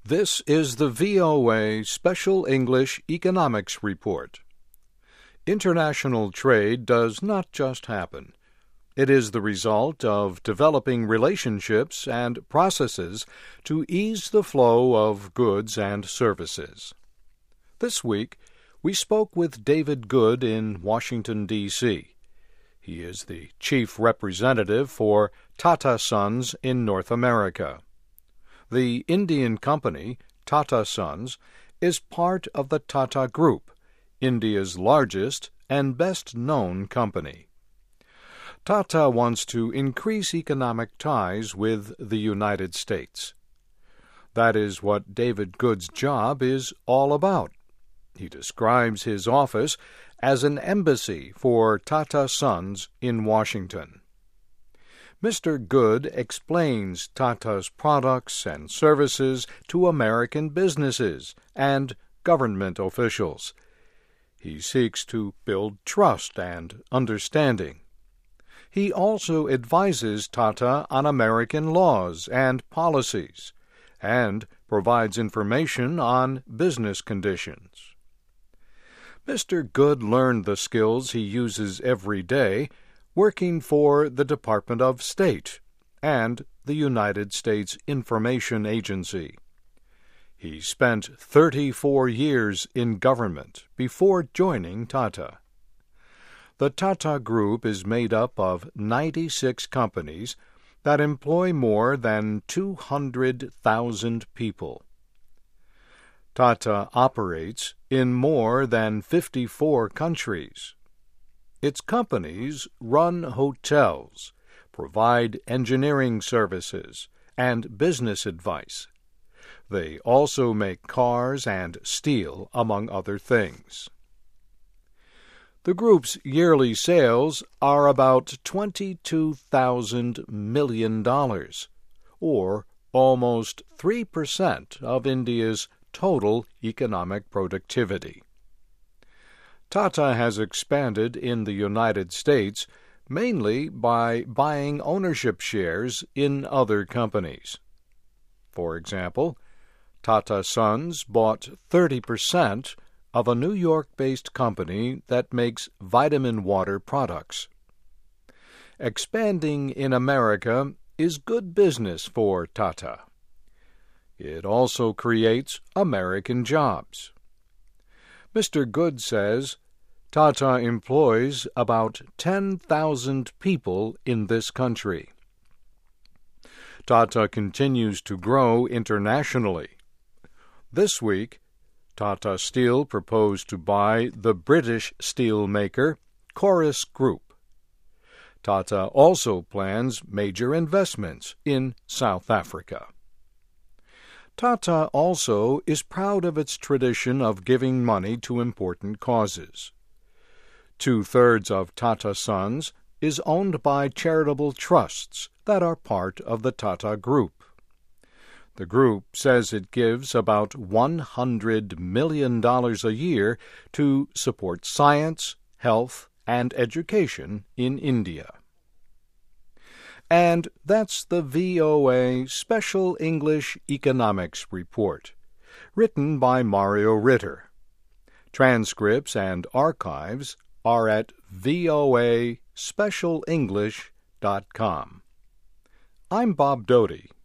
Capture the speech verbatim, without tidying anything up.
This is the V O A Special English Economics Report. International trade does not just happen. It is the result of developing relationships and processes to ease the flow of goods and services. This week, we spoke with David Good in Washington, D C He is the chief representative for Tata Sons in North America. The Indian company, Tata Sons, is part of the Tata Group, India's largest and best-known company. Tata wants to increase economic ties with the United States. That is what David Good's job is all about. He describes his office as an embassy for Tata Sons in Washington. Mister Good explains Tata's products and services to American businesses and government officials. He seeks to build trust and understanding. He also advises Tata on American laws and policies, and provides information on business conditions. Mister Good learned the skills he uses every day working for the Department of State and the United States Information Agency. He spent thirty-four years in government before joining Tata. The Tata Group is made up of ninety-six companies that employ more than two hundred thousand people. Tata operates in more than fifty-four countries. Its companies run hotels, provide engineering services, and business advice. They also make cars and steel, among other things. The group's yearly sales are about twenty-two thousand million dollars, or almost three percent of India's total economic productivity. Tata has expanded in the United States mainly by buying ownership shares in other companies. For example, Tata Sons bought thirty percent of a New York-based company that makes vitamin water products. Expanding in America is good business for Tata. It also creates American jobs. Mister Good says Tata employs about ten thousand people in this country. Tata continues to grow internationally. This week, Tata Steel proposed to buy the British steel maker Corus Group. Tata also plans major investments in South Africa. Tata also is proud of its tradition of giving money to important causes. Two-thirds of Tata Sons is owned by charitable trusts that are part of the Tata Group. The group says it gives about one hundred million dollars a year to support science, health, and education in India. And that's the V O A Special English Economics Report, written by Mario Ritter. Transcripts and archives are at voa special english dot com. I'm Bob Doty.